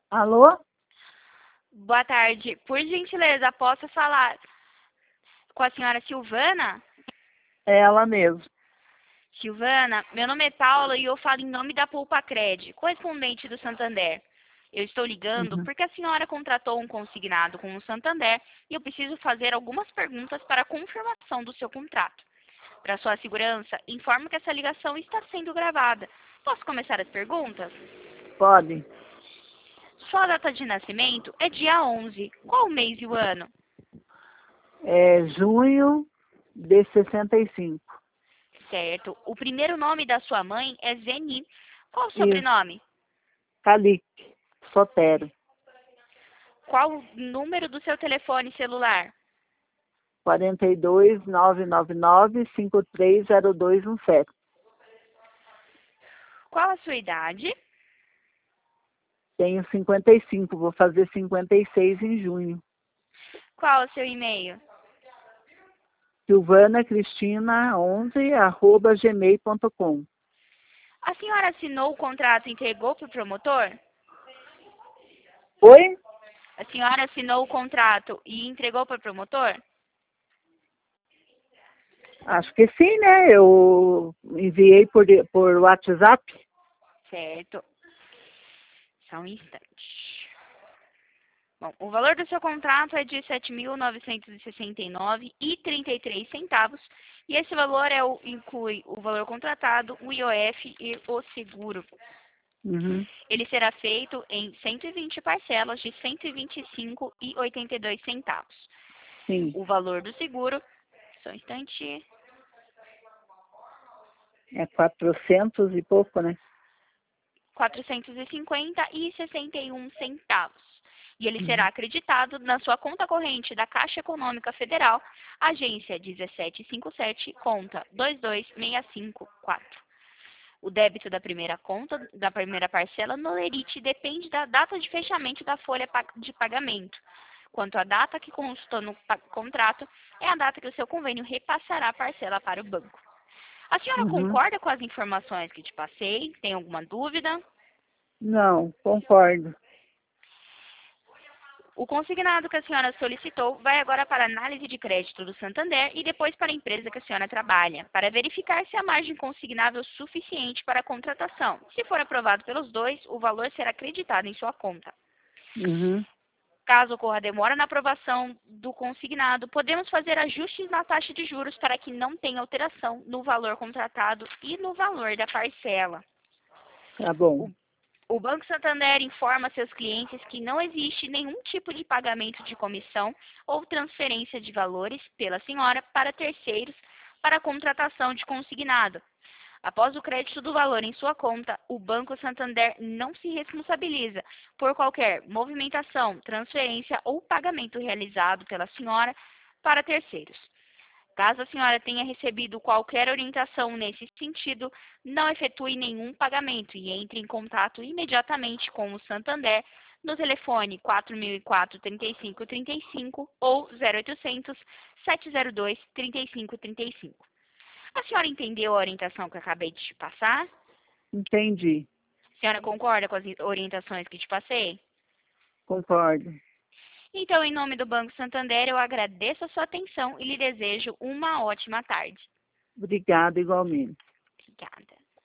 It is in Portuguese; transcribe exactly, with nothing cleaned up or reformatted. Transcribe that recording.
Alô? Boa tarde. Por gentileza, posso falar com a senhora Silvana? É ela mesmo. Silvana, meu nome é Paula e eu falo em nome da Poupa Cred, correspondente do Santander. Eu estou ligando Uhum. porque a senhora contratou um consignado com o Santander e eu preciso fazer algumas perguntas para a confirmação do seu contrato. Para sua segurança, informo que essa ligação está sendo gravada. Posso começar as perguntas? Pode. Sua data de nascimento é dia onze. Qual o mês e o ano? É junho de sessenta e cinco. Certo. O primeiro nome da sua mãe é Zeni. Qual o Isso. sobrenome? Calique. Sotero. Qual o número do seu telefone celular? quarenta e dois, nove nove nove, cinco três zero dois um sete. Qual a sua idade? Tenho cinquenta e cinco, vou fazer cinquenta e seis em junho. Qual o seu e-mail? Silvana Cristina onze, arroba gmail ponto com. A senhora assinou o contrato e entregou para o promotor? Oi? A senhora assinou o contrato e entregou para o promotor? Acho que sim, né? Eu enviei por, por WhatsApp. Certo. Só um instante. Bom, o valor do seu contrato é de sete mil novecentos e sessenta e nove reais e trinta e três centavos e esse valor é o, inclui o valor contratado, o I O F e o seguro. Uhum. Ele será feito em cento e vinte parcelas de cento e vinte e cinco reais e oitenta e dois centavos. Sim. O valor do seguro, só um instante, É quatrocentos e pouco, né? quatrocentos e cinquenta reais e sessenta e um centavos. E ele será Uhum. acreditado na sua conta corrente da Caixa Econômica Federal, agência dezessete cinquenta e sete, conta dois dois seis cinco quatro. O débito da primeira conta, da primeira parcela no lerite depende da data de fechamento da folha de pagamento. Quanto à data que constou no contrato, é a data que o seu convênio repassará a parcela para o banco. A senhora Uhum. concorda com as informações que te passei? Tem alguma dúvida? Não, concordo. O consignado que a senhora solicitou vai agora para a análise de crédito do Santander e depois para a empresa que a senhora trabalha, para verificar se a margem consignável é suficiente para a contratação. Se for aprovado pelos dois, o valor será acreditado em sua conta. Uhum. Caso ocorra demora na aprovação do consignado, podemos fazer ajustes na taxa de juros para que não tenha alteração no valor contratado e no valor da parcela. Tá bom. O O Banco Santander informa seus clientes que não existe nenhum tipo de pagamento de comissão ou transferência de valores pela senhora para terceiros para a contratação de consignado. Após o crédito do valor em sua conta, o Banco Santander não se responsabiliza por qualquer movimentação, transferência ou pagamento realizado pela senhora para terceiros. Caso a senhora tenha recebido qualquer orientação nesse sentido, não efetue nenhum pagamento e entre em contato imediatamente com o Santander no telefone quatro mil e quatro, trinta e cinco, trinta e cinco ou zero oitocentos, sete zero dois, trinta e cinco, trinta e cinco. A senhora entendeu a orientação que eu acabei de te passar? Entendi. A senhora concorda com as orientações que te passei? Concordo. Então, em nome do Banco Santander, eu agradeço a sua atenção e lhe desejo uma ótima tarde. Obrigada igualmente. Obrigada.